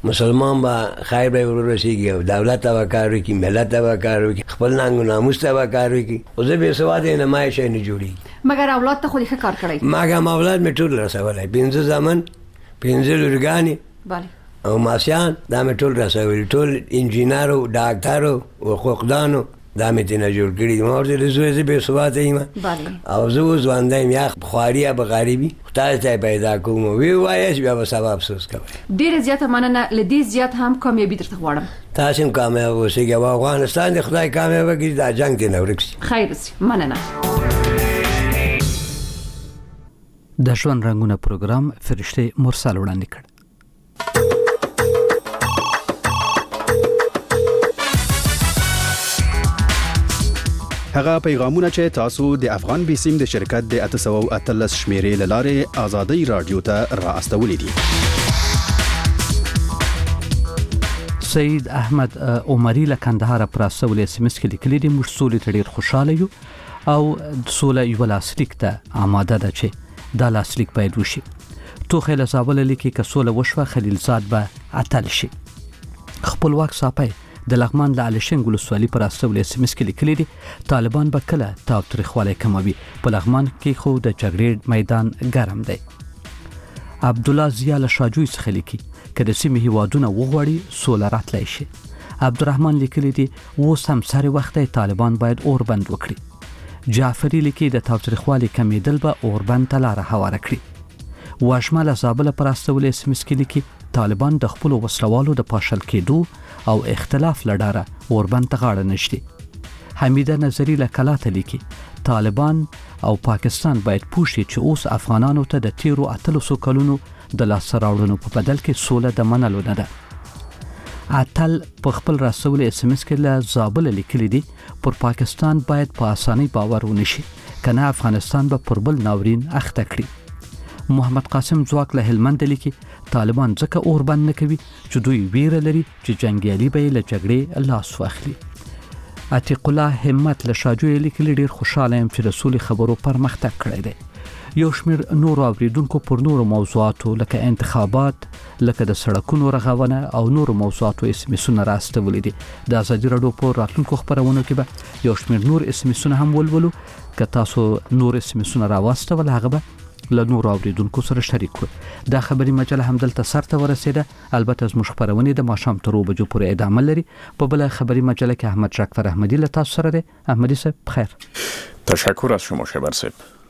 مسلمان با خیر به ورسیږي او دولت ته کار وکړي، ملت ته کار وکړي، خپل ننګ او ناموس ته کار وکړي. او زه به سواده نمایش نه جوړي. مګر اولاد ته خو دې کار کړی. مګر اولاد مې ټول رسولای، 15 زمن 15 لورګانی bale او ماسیان دا مې ټول رسولي، ټول انجینرو، ډاکټرو او حقوقدانو دا مې دینه جوړ کړی. ما ورته زوی به سواده یم او زه ځواندایم یا خواریا به غریبي خدای ته پیدا کوم. وی وایي بیا به سبب افسوس کوي. ډیر زیاته مننه، لدې زیات هم کامیابی درته غواړم. تاسو هم کامیاب اوسئ او افغانستان د خدای کامیاب کړي، دا جنگ دې نه ورکړي. خیر سي، مننه. د ژوند رنگونه پروګرام فرشته مرسل وړاندې کړ. هغه پیغامونه چې تاسو د افغان بیسیم د شرکت د 813 شمیرې لاره آزادۍ رادیو ته راستولې دي. سید احمد عمری له کندهار پراسول اس ام اس کې لیکلي دي موږ سولې ته ډیر خوشاله یو او سوله یو لاسلیک ته آماده ده چې دا لاسلیک باید وشي. توخه له زابل لیکي که سوله وشوه خلیلزاد به اتل شي. خپلواک صاحب د لغمان له علشنګ ولسوالۍ پر استول اس ام اس کې لیکلي دي طالبان به کله تاوتریخوالی کموي. په لغمان کې خو د جګړې میدان ګرم دی. عبد الله زیا له شاجوی څخه لیکي که د سیمې هیوادونه وغواړي سوله راتلی شي. عبدالرحمن لیکلي دي اوس هم سره وخت دی طالبان باید اور بند وکړي. جعفری لیکي د تاوتریخوالي کمیدل به اور بند ته لاره هواره کړي. واجمه له زابل پر استول اس ام اس کې لیکي طالبان د خپل وسلوالو د پاشل کېدو او اختلاف لډاره اوربند ته غاړه نشي. حمیده نظری له کلاته لیکي طالبان او پاکستان باید پوښي چې اوس افغانانو ته د تیرو 800 کلونو د لاس راوړنو په بدل کې سوله د منلو نه ده. اتل په خپل رسول اس ام اس کې له زابل لیکلي دي پر پاکستان باید په اسانۍ باور ونشي کنه افغانستان به پر بل ناورین اخته کړي. محمد قاسم ځواک له هلمند لیکي طالبان ځکه اور بند نه کوي چې دوی ویره لري چې جنگیالي به له جګړې لاس واخلي. عتیق الله همت له شاجوی لیکلي ډیر خوشاله یم چې رسول خبرو پرمختګ کړی دی. یو شمیر نور اوریدونکو پر نور موضوعاتو لکه انتخابات، لکه د سړکونو رغونه او نور موضوعاتو اس ام اسونه راستولې دي. د ازادي راډیو په راتلونکو خبرونو کې به یو شمیر نور اس ام اسونه هم ولولو. که تاسو نور اس ام اسونه راوستول هغه به له نور اوریدونکو سره شریک کړو. دا خبري مجله هم دلته سرته ورسېده. البته زموږ خبرونه د ماښام تر 2 بجو پورې ادامه لري. په بل خبري مجله کې احمد شاکر احمدی له تاسو سره دی. احمدی صاحب بخیر. تشکر از شما شبر صاحب.